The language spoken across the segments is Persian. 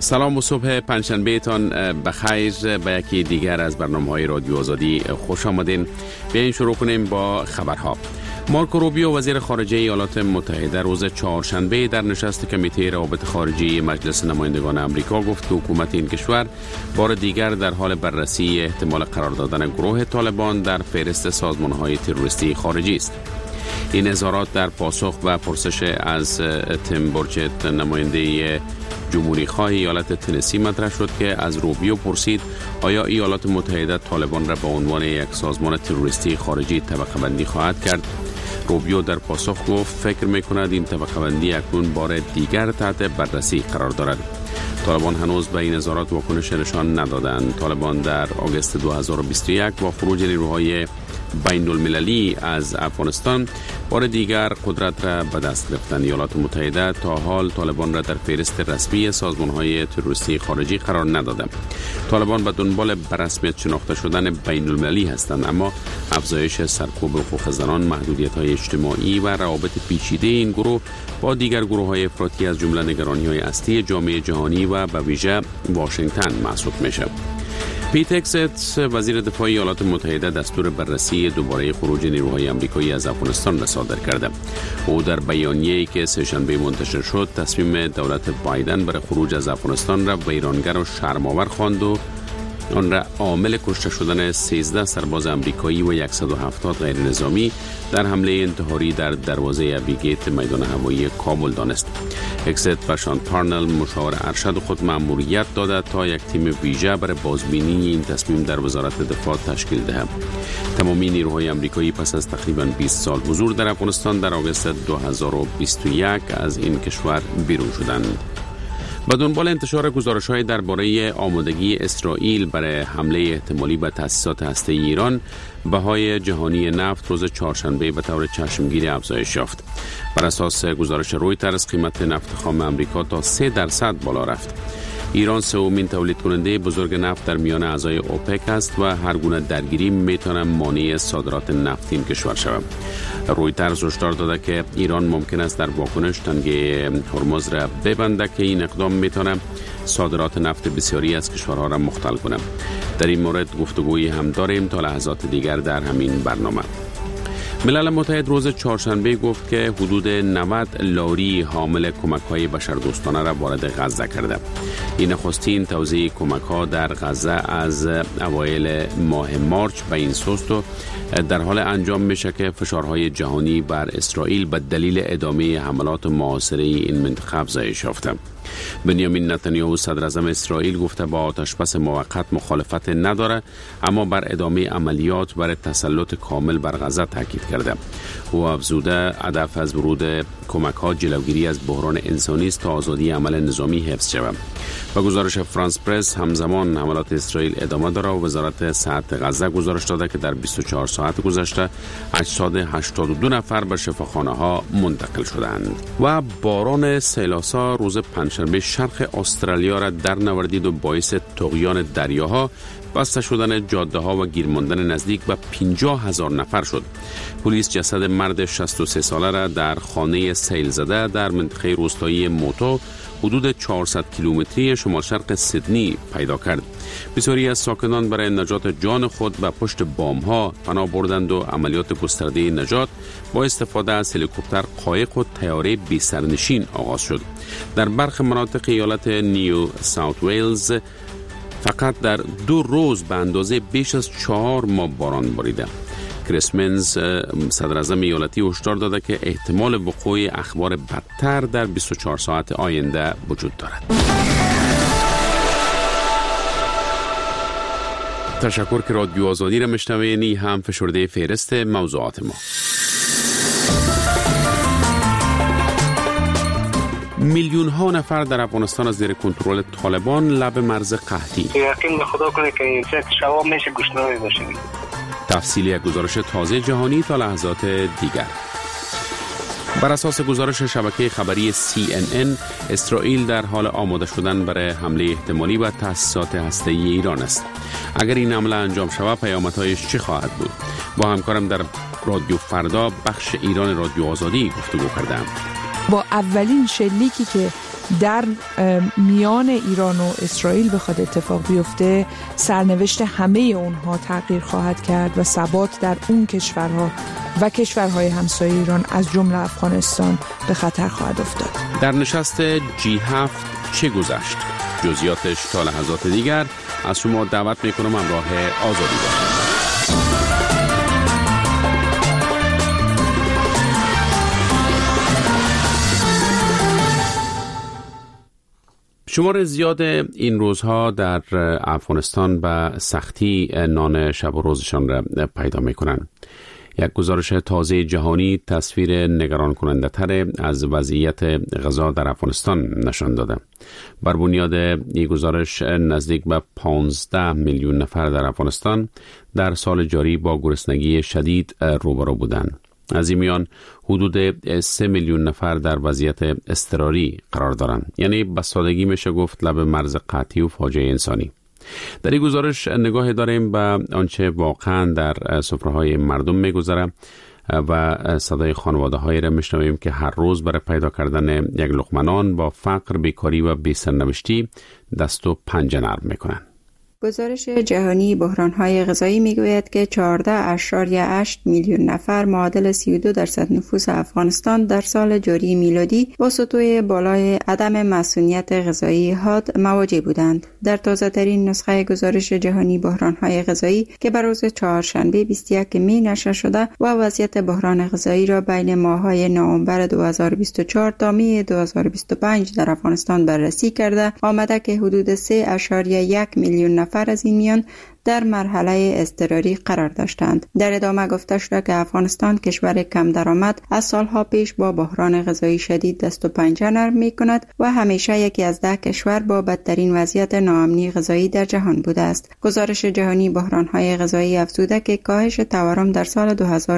سلام و صبح پنجشنبه تان بخیر. به یکی دیگر از برنامه‌های رادیو آزادی خوش آمدین. بیاین شروع کنیم با خبرها. مارکو روبیو وزیر خارجه ایالات متحده روز چهارشنبه در نشست کمیته روابط خارجی مجلس نمایندگان آمریکا گفت که حکومت این کشور بار دیگر در حال بررسی احتمال قرار دادن گروه طالبان در فهرست سازمان‌های تروریستی خارجی است. این اظهارات در پاسخ و پرسش از تیم برچت نماینده جمهوری خواه ایالت تنسی مطرح شد که از روبیو پرسید آیا ایالات متحده طالبان را به عنوان یک سازمان تروریستی خارجی طبقه بندی خواهد کرد. روبیو در پاسخ گفت فکر می‌کند این طبقه بندی اکنون بار دیگر تحت بررسی قرار دارد. طالبان هنوز به این اظهارات واکنش نشان ندادند. طالبان در آگوست 2021 با خروج نیروهای بین المللی از افغانستان بار دیگر قدرت را به دست گرفتند. ایالات متحده تا حال طالبان را در فهرست رسمی سازمان‌های تروریستی خارجی قرار نداده. طالبان به دنبال به رسمیت شناخته شدن بین المللی هستند، اما افزایش سرکوب حقوق زنان، محدودیت‌های اجتماعی و روابط پیچیده این گروه با دیگر گروه‌های افراطی از جمله نگرانی‌های اصلی جامعه جهانی و به ویژه واشنگتن محسوب می‌شود. پیت هگست وزیر دفاع ایالات متحده دستور بررسی دوباره خروج نیروهای آمریکایی از افغانستان را صادر کرده. او در بیانیه‌ای که سه‌شنبه منتشر شد تصمیم دولت بایدن برای خروج از افغانستان را ویرانگر و شرم‌آور خواند و آن را عامل کشته شدن 13 سرباز آمریکایی و 170 غیر نظامی در حمله انتحاری در دروازه ابیگیت میدان هوایی کابل دانست. هگست و شان پارنل مشاور ارشد خود مأموریت داده تا یک تیم ویژه برای بازبینی این تصمیم در وزارت دفاع تشکیل دهد. تمامی نیروهای آمریکایی پس از تقریباً 20 سال حضور در افغانستان در آگوست 2021 از این کشور بیرون شدند. با دنبال انتشار گزارش‌های درباره آمادگی اسرائیل برای حمله احتمالی به تأسیسات هسته‌ای ایران، بهای جهانی نفت روز چهارشنبه به طور چشمگیر افزایش یافت. بر اساس گزارش رویترز قیمت نفت خام آمریکا تا 3% بالا رفت. ایران سومین تولید کننده بزرگ نفت در میان اعضای اوپک است و هر گونه درگیری میتونه مانع صادرات نفت این کشور شود. رویترز هشدار داده که ایران ممکن است در واکنش تنگه هرمز را ببنده که این اقدام میتونه صادرات نفت بسیاری از کشورها را مختل کنه. در این مورد گفتگویی هم داریم تا لحظات دیگر در همین برنامه. ملل متحد روز چهارشنبه گفت که حدود 90 لاری حامل کمک‌های بشردوستانه را وارد غزه کرده. این نخستین توزیع کمک‌ها در غزه از اوایل ماه مارچ به این سوست و در حال انجام میشه که فشارهای جهانی بر اسرائیل به دلیل ادامه حملات معاصره این منطقه افزایش یافته. بنیامین نتانیاهو صدر اعظم اسرائیل گفته با آتشبس موقت مخالفت نداره، اما بر ادامه عملیات برای تسلط کامل بر غزه تاکید کرده. او افزوده هدف از ورود کمک‌ها جلوگیری از بحران انسانی است تا آزادی عمل نظامی حفظ شود. با گزارش فرانس پرس همزمان حملات اسرائیل ادامه داره و وزارت صحت غزه گزارش داده که در 24 ساعت گذشته 882 نفر به شفاخانه‌ها منتقل شدند. و باران سیلاسا روز پنجشنبه شرق استرالیا را در نوردید و باعث طغیان دریاها، بسته شدن جاده ها و گیر ماندن نزدیک به 50,000 نفر شد. پلیس جسد مرد 63 ساله را در خانه سیل زده در منطقه روستایی موتو حدود 400 کیلومتری شمال شرق سیدنی پیدا کرد. بسیاری از ساکنان برای نجات جان خود به پشت بام ها پناه بردند و عملیات گسترده نجات با استفاده از هلیکوپتر، قایق و طیاره بی سرنشین آغاز شد. در برخی مناطق ایالت نیو ساوت ویلز فقط در 2 روز به اندازه بیش از 4 ماه باران باریده. کریس منز صدر اعظم ایالتی هشدار داده که احتمال وقوع اخبار بدتر در 24 ساعت آینده وجود دارد. تشکر که رادیو آزادی را میشنوید. هم فشرده فهرست موضوعات ما. میلیون ها نفر در افغانستان از زیر کنترل طالبان لب مرز قحطی. یقین به خدا کنه که این فکر شما میشه گوشنامی باشیم. تفصیلی یک گزارش تازه جهانی تا لحظات دیگر. بر اساس گزارش شبکه خبری CNN، اسرائیل در حال آماده شدن برای حمله احتمالی به تأسیسات هسته‌ای ایران است. اگر این حمله انجام شود پیامدهایش چه خواهد بود؟ با همکارم در رادیو فردا بخش ایران رادیو آزادی گفتگو کردم. با اولین شلیکی که در میان ایران و اسرائیل بخواد اتفاق بیفته، سرنوشت همه اونها تغییر خواهد کرد و ثبات در اون کشورها و کشورهای همسایه ایران از جمله افغانستان به خطر خواهد افتاد. در نشست G7 چه گذشت؟ جزئیاتش تا لحظات دیگر. از شما دعوت میکنم همراه آزادی باشید. شمار زیاد این روزها در افغانستان به سختی نان شب و روزشان را پیدا میکنند. یک گزارش تازه جهانی تصویر نگران کننده تر از وضعیت غذا در افغانستان نشان داده. بر بنیاد این گزارش نزدیک به 15 میلیون نفر در افغانستان در سال جاری با گرسنگی شدید روبرو بودند. از این میان حدود 3 میلیون نفر در وضعیت اضطراری قرار دارند. یعنی به سادگی میشه گفت لب مرز قحطی و فاجعه انسانی. در این گزارش نگاه داریم به آنچه واقعا در سفره‌های مردم میگذره و صدای خانواده‌هایی را میشنویم که هر روز برای پیدا کردن یک لقمه نان با فقر، بیکاری و بی‌سرنوشتی دست و پنجه نرم میکنند. گزارش جهانی بحران‌های غذایی میگوید که 14.8 میلیون نفر معادل 32% نفوس افغانستان در سال جاری میلادی با سطوح بالای عدم مسئولیت غذایی حاد مواجه بودند. در تازه‌ترین نسخه گزارش جهانی بحران‌های غذایی که بر روز چهارشنبه 21 می نشر شده و وضعیت بحران غذایی را بین ماه‌های نوامبر 2024 تا می 2025 در افغانستان بررسی کرده، آمده که حدود 3.1 میلیون نفر از این میان در مرحله اضطراری قرار داشتند. در ادامه گفته شده که افغانستان کشور کم درآمد از سالها پیش با بحران غذایی شدید دست و پنجه نرم می‌کند و همیشه یکی از 10 کشور با بدترین وضعیت ناامنی غذایی در جهان بوده است. گزارش جهانی بحران‌های غذایی افزوده که کاهش تورم در سال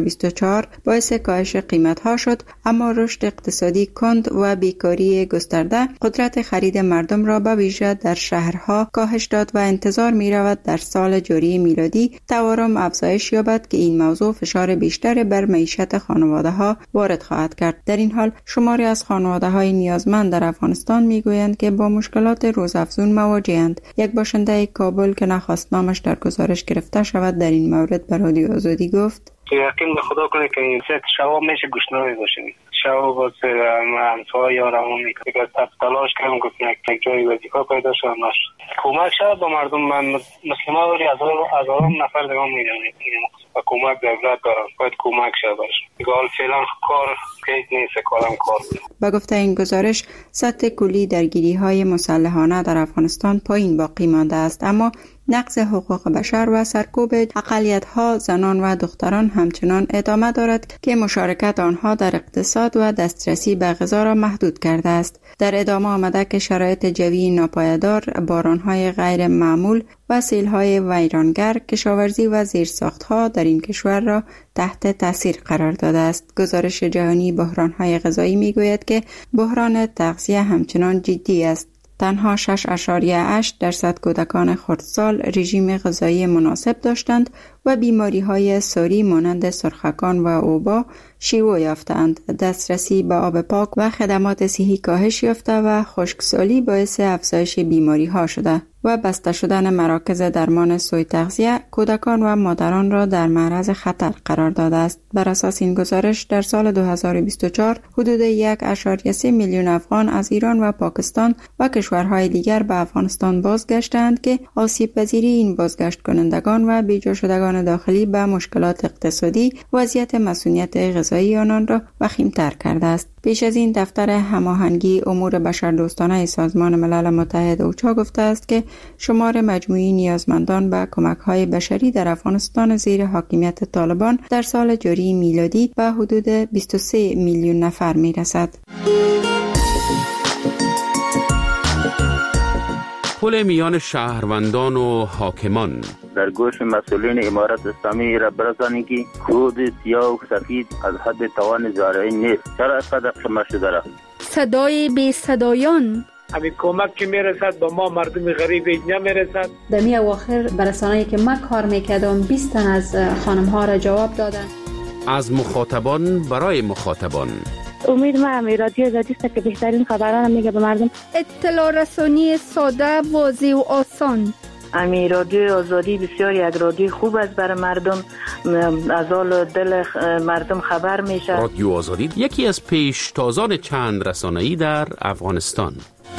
2024 باعث کاهش قیمت‌ها شد، اما رشد اقتصادی کند و بیکاری گسترده قدرت خرید مردم را به ویژه در شهرها کاهش داد و انتظار می‌رود در سال جاری میلادی تورم افزایش یابد که این موضوع فشار بیشتر بر معیشت خانواده‌ها وارد خواهد کرد. در این حال شماری از خانواده‌های نیازمند در افغانستان میگویند که با مشکلات روزافزون مواجه‌اند. یک باشنده کابل که نخواست نامش در گزارش گرفته شود در این مورد به رادیو آزادی گفت: یقین به خدا کنه که این ست شبا میشه گشنه باشیم. شبا با همسایه یارمون میکنه که تلاش کردم گفتم یک جایی وظیفه پیدا شد نشد. کمک شد به مردم. من مسلمان ولی هزاران نفر دیگه میدونم و کمک دولت دارم. باید کمک شد باشه. دیگه حال فعلا کار کیت نیست، کارم کار بود. با گفته این گزارش سطح کلی درگیری‌های مسلحانه در افغانستان پایین باقی مانده است، اما نقض حقوق بشر و سرکوب اقلیت‌ها، زنان و دختران همچنان ادامه دارد که مشارکت آنها در اقتصاد و دسترسی به غذا را محدود کرده است. در ادامه آمده که شرایط جوی ناپایدار، باران‌های غیر معمول و سیل‌های ویرانگر، کشاورزی و زیرساخت‌ها در این کشور را تحت تاثیر قرار داده است. گزارش جهانی بحران‌های غذایی می‌گوید که بحران تغذیه همچنان جدی است. تنها 6.8% کودکان خردسال رژیم غذایی مناسب داشتند و بیماری‌های ساری مانند سرخکان و اوبا شیوع یافتند. دسترسی به آب پاک و خدمات صحی کاهش یافته و خشکسالی باعث افزایش بیماری‌ها شده و بسته شدن مراکز درمان سوء تغذیه کودکان و مادران را در معرض خطر قرار داده است. بر اساس این گزارش در سال 2024 حدود 1.3 میلیون افغان از ایران و پاکستان و کشورهای دیگر به افغانستان بازگشتند که آسیب پذیری این بازگشت کنندگان و بیجا شدگان داخلی به مشکلات اقتصادی وضعیت مسئولیت غذایی آنان را وخیم‌تر کرده است. پیش از این دفتر هماهنگی امور بشردوستانه سازمان ملل متحد اوچا گفته است که شمار مجموعی نیازمندان به کمک‌های بشری در افغانستان زیر حاکمیت طالبان در سال جاری میلادی به حدود 23 میلیون نفر میرسد. پل میان شهروندان و حاکمان در گوش مسئولین امارت اسلامی را برسانید که کود سیاه و سفید از حد توان زارعین نیست. چرا اینقدر خمه شده را؟ صدای بی صدایان همین کمک که میرسد به ما مردم غریب نمیرسد. در می اواخر برسانه‌ای که من کار میکردم 20 تن از خانم ها را جواب دادن. از مخاطبان برای مخاطبان. امید ما رادیو آزادی است که بهترین خبران میگه به مردم. اطلاع رسانی ساده، واضح و آسان. امی رادیو آزادی بسیار یک رادیو خوب است برای مردم، از حال دل مردم خبر میشه. رادیو آزادی یکی از پیشتازان چند رسانه‌ای در افغانستان.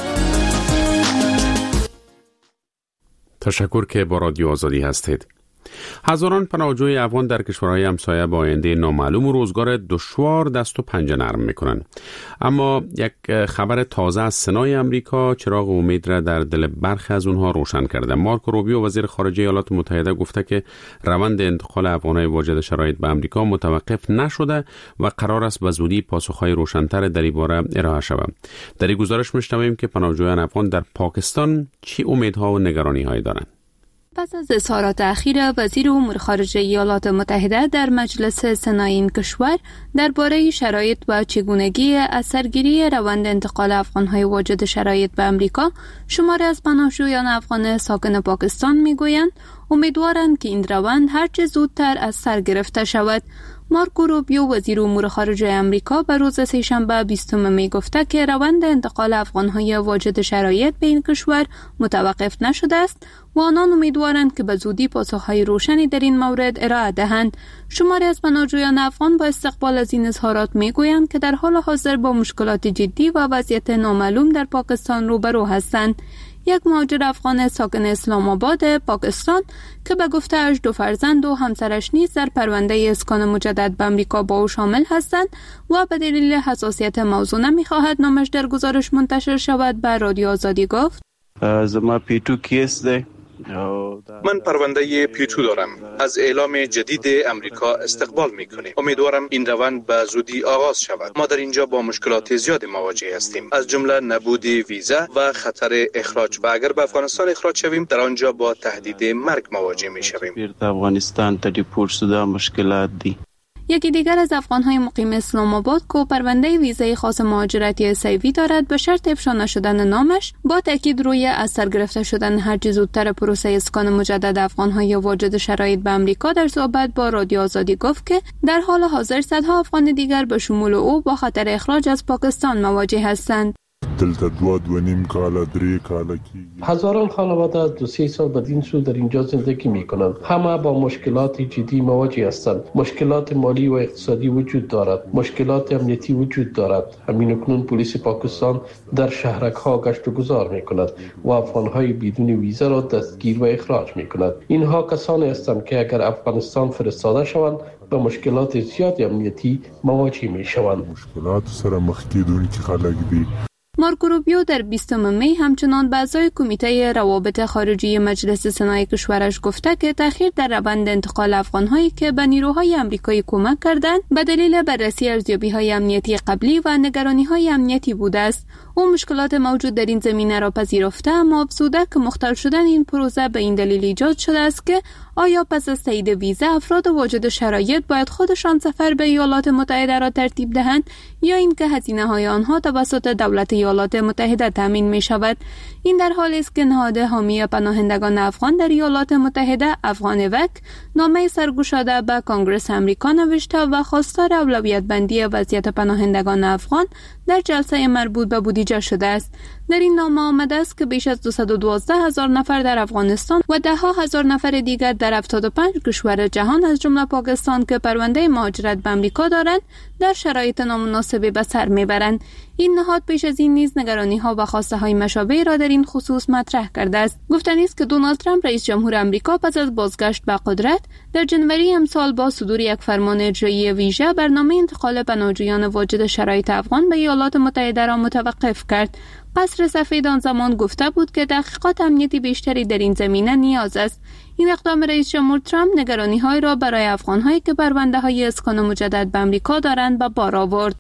تشکر که با رادیو آزادی هستید. هزاران پناهجوی افغان در کشورهای همسایه با آینده نامعلوم و روزگار دشوار دست و پنجه نرم میکنن. اما یک خبر تازه از سنای امریکا چراغ امید را در دل برخی از اونها روشن کرده. مارکو روبیو وزیر خارجه ایالات متحده گفته که روند انتقال افغانهای واجد شرایط به امریکا متوقف نشده و قرار است به زودی پاسخهای روشن‌تر در این باره ارائه شود. در این گزارش میشنویم که پناهجویان افغان در پاکستان چه امیدها و نگرانی‌هایی دارند. پس از اظهارات اخیر وزیر امور خارجه ایالات متحده در مجلس سنای این کشور درباره شرایط و چگونگی اثرگیری روند انتقال افغان‌های واجد شرایط به امریکا، شماری از پناهجویان افغان ساکن پاکستان میگویند امیدوارند که این روند هرچه زودتر از سر گرفته شود. مارکو روبیو وزیر امور خارجه امریکا به روز سه‌شنبه 20 می گفته که روند انتقال افغان‌های واجد شرایط به این کشور متوقف نشده است و آنان امیدوارند که به زودی پاسخ‌های روشنی در این مورد ارائه دهند. شماری از پناهجویان افغان با استقبال از این اظهارات میگویند که در حال حاضر با مشکلات جدی و وضعیت نامعلوم در پاکستان روبرو هستند. یک مهاجر افغان ساکن اسلام آباد پاکستان که به گفته‌اش 2 فرزند و همسرش نیز در پرونده اسکان مجدد به امریکا با او شامل هستند و به دلیل حساسیت موضوع نمی‌خواهد نامش در گزارش منتشر شود، به رادیو آزادی گفت: زما پیتو کیس ده. من پرونده پیتو دارم. از اعلام جدید امریکا استقبال میکنیم. امیدوارم این روند به زودی آغاز شود. ما در اینجا با مشکلات زیادی مواجه هستیم، از جمله نبود ویزا و خطر اخراج، و اگر به افغانستان اخراج شویم در آنجا با تهدید مرگ مواجه میشویم. افغانستان ته پرسوده مشکلات دی. یکی دیگر از افغان‌های مقیم اسلام آباد که پرونده ویزای خاص مهاجرتی SIV دارد، به شرط افشا نشدن نامش با تاکید روی از سر گرفته شدن هرچه زودتر پروسه اسکان مجدد افغان‌های واجد شرایط به امریکا در صحبت با رادیو آزادی گفت که در حال حاضر صدها افغان دیگر به شمول او با خطر اخراج از پاکستان مواجه هستند. هزاران خانواده از 2-3 سال بدین سو در اینجا زندگی می کنند. همه با مشکلات جدی مواجه هستند. مشکلات مالی و اقتصادی وجود دارد. مشکلات امنیتی وجود دارد. همین اکنون پلیس پاکستان در شهرک ها گشت و گذار می کند و افغانهای بدون ویزا را دستگیر و اخراج می کند. اینها کسانی هستند که اگر افغانستان فرستاده شوند با مشکلات زیاد امنیتی مواجه می شوند. مشکلات سره مخ کیدونکي خلک دي. مارکو روبیو در 20 می همچنان به اعضای کمیته روابط خارجی مجلس سنای کشورش گفته که تأخیر در روند انتقال افغان‌هایی که به نیروهای آمریکایی کمک کردند به دلیل بررسی ارزیابی‌های امنیتی قبلی و نگرانی‌های امنیتی بوده است. او مشکلات موجود در این زمینه را پذیرفته، اما افزوده که مختل شدن این پروسه به این دلیل ایجاد شده است که آیا پس از تایید ویزا افراد واجد شرایط باید خودشان سفر به ایالات متحده را ترتیب دهند یا اینکه هزینه‌های آنها توسط دولت ایالات متحده تامین می شود. این در حالی است که نهاد حامی پناهندگان افغان در ایالات متحده افغان وک نامه سرگشاده به کنگره آمریکا نوشته و خواستار اولویت بندی وضعیت پناهندگان افغان در جلسه مربوط به بودجه شده است. در این نامه آمده است که بیش از 212,000 نفر در افغانستان و 10,000 نفر دیگر در 75 کشور جهان از جمله پاکستان که پرونده مهاجرت به آمریکا دارند در شرایط نامناسبی به سر میبرند. این نهاد پیش از این نیز نگرانی‌ها و خواسته‌های مشابهی را در این خصوص مطرح کرده است. گفتنی است که دونالد ترامپ رئیس جمهور آمریکا پس از بازگشت به قدرت در جنوری امسال با صدور یک فرمان اجرایی ویژه برنامه انتقال پناهجویان واجد شرایط افغان به ایالات متحده را متوقف کرد. قصر سفید آن زمان گفته بود که تحقیقات امنیتی بیشتری در این زمینه نیاز است. این اقدام رئیس جمهور ترامپ نگرانی‌های را برای افغان‌هایی که پرونده‌های اسکان مجدد به آمریکا دارند به بار آورد.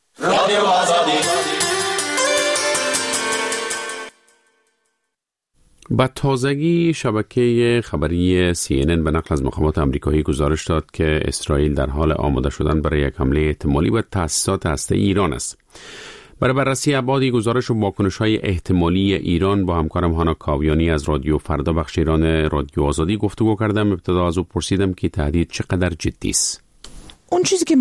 با تازگی شبکه خبری CNN به نقل از مقامات آمریکایی گزارش داد که اسرائیل در حال آماده شدن برای یک حمله احتمالی به تأسیسات هسته‌ای ایران است. برای بررسی ابعاد گزارش و واکنش‌های احتمالی ایران با همکارم هانا کاویانی از رادیو فردا بخش ایران رادیو آزادی گفتگو کردم. ابتدا از او پرسیدم که تهدید چقدر جدی است. اون چیزی که